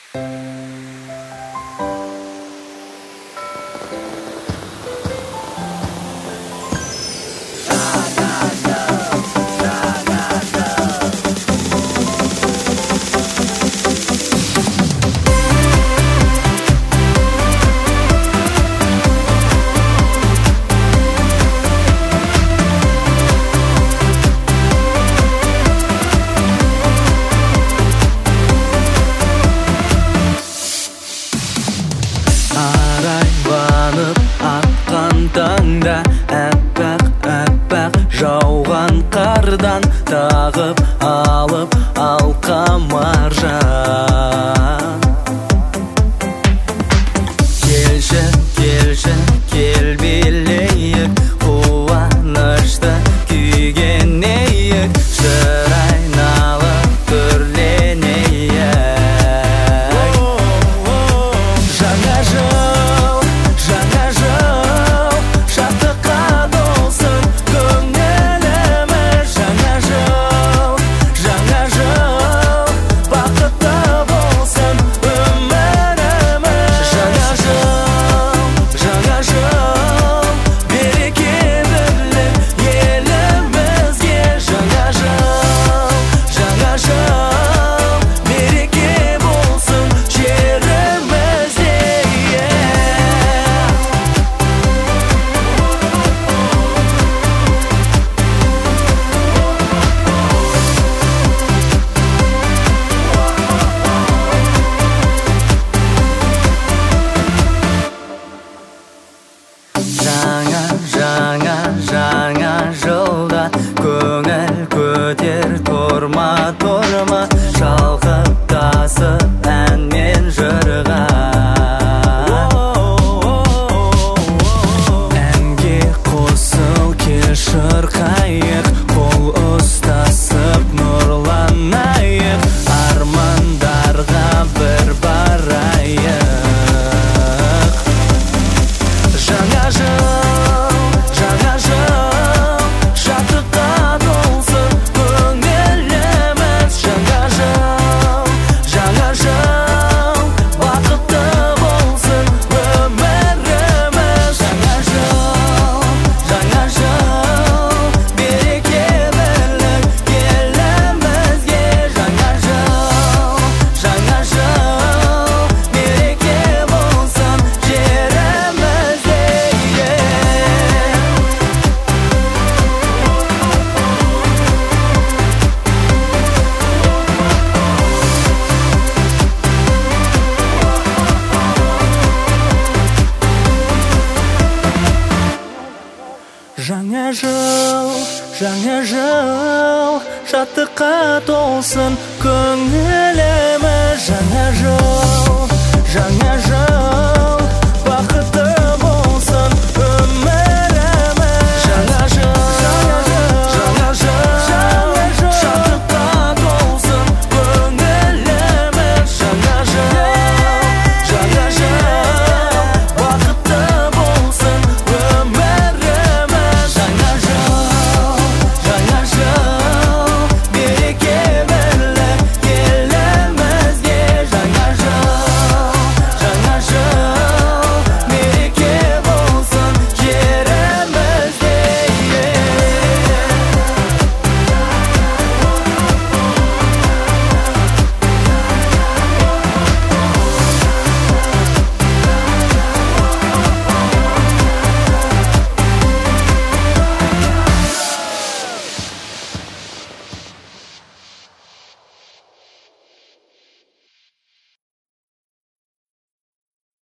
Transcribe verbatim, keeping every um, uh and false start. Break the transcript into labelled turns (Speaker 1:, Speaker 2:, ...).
Speaker 1: Арайланып атқан таңда әппақ-әппақ жауған қардан тағып алып алқа маржан. Келші, келші, кел билейік, қуанышты күйгенейік, жыр айналып түрленейік. Жаңа жыл, жаңа жыл, шаттыққа толсын көңіліміз. Жаңа жыл, жаңа жыл, бақытты болсын өміріміз. Жаңа жыл, жаңа жыл, береке бірлік елімізге. Жаңа жыл, жаңа жыл, береке болсын жерімізде. Жаңа, жаңа, жаңа жылда көңіл көтер, тұрма, тұрма, шалқып тасып ән мен жырға. Әнге қосыл, кел шырқайық, қол ұстасып нұрланайық, армандарға бір барайық. Жаңа жыл, жаңа жыл, шаттыққа толсын көңіліміз. Жаңа жыл, жаңа жыл, бақытты болсын өміріміз. Жаңа жыл, жаңа жыл, береке бірлік елімізге. Жаңа жыл, жаңа жыл, береке болсын жерімізде. Жаңа жыл, жаңа жыл, шаттыққа толсын көңіліміз. Жаңа жыл, жаңа